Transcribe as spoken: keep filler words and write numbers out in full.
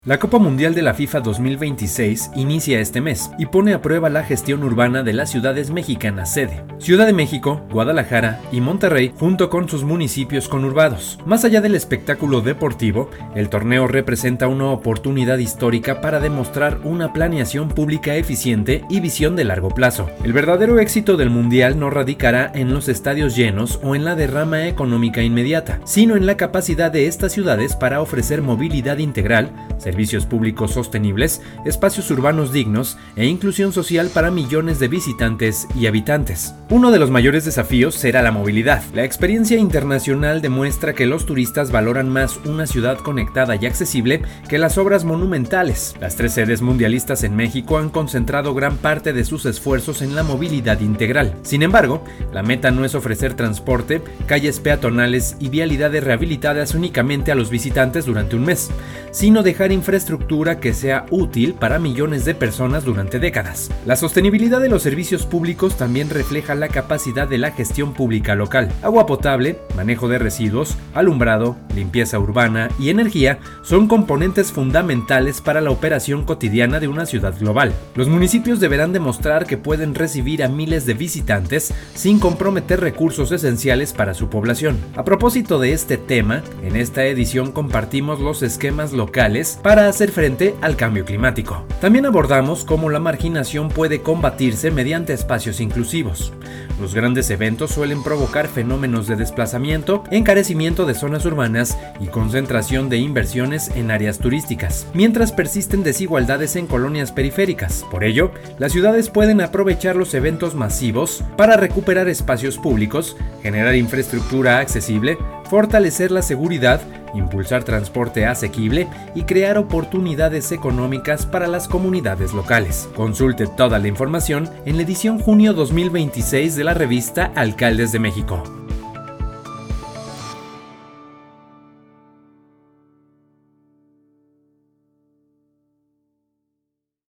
La Copa Mundial de la FIFA dos mil veintiséis inicia este mes y pone a prueba la gestión urbana de las ciudades mexicanas sede. Ciudad de México, Guadalajara y Monterrey, junto con sus municipios conurbados. Más allá del espectáculo deportivo, el torneo representa una oportunidad histórica para demostrar una planeación pública eficiente y visión de largo plazo. El verdadero éxito del Mundial no radicará en los estadios llenos o en la derrama económica inmediata, sino en la capacidad de estas ciudades para ofrecer movilidad integral, servicios públicos sostenibles, espacios urbanos dignos e inclusión social para millones de visitantes y habitantes. Uno de los mayores desafíos será la movilidad. La experiencia internacional demuestra que los turistas valoran más una ciudad conectada y accesible que las obras monumentales. Las tres sedes mundialistas en México han concentrado gran parte de sus esfuerzos en la movilidad integral. Sin embargo, la meta no es ofrecer transporte, calles peatonales y vialidades rehabilitadas únicamente a los visitantes durante un mes, sino dejar infraestructura que sea útil para millones de personas durante décadas. La sostenibilidad de los servicios públicos también refleja la capacidad de la gestión pública local. Agua potable, manejo de residuos, alumbrado, limpieza urbana y energía son componentes fundamentales para la operación cotidiana de una ciudad global. Los municipios deberán demostrar que pueden recibir a miles de visitantes sin comprometer recursos esenciales para su población. A propósito de este tema, en esta edición compartimos los esquemas locales para hacer frente al cambio climático. También abordamos cómo la marginación puede combatirse mediante espacios inclusivos. Los grandes eventos suelen provocar fenómenos de desplazamiento, encarecimiento de zonas urbanas y concentración de inversiones en áreas turísticas, mientras persisten desigualdades en colonias periféricas. Por ello, las ciudades pueden aprovechar los eventos masivos para recuperar espacios públicos, generar infraestructura accesible, fortalecer la seguridad, impulsar transporte asequible y crear oportunidades económicas para las comunidades locales. Consulte toda la información en la edición junio dos mil veintiséis de la revista Alcaldes de México.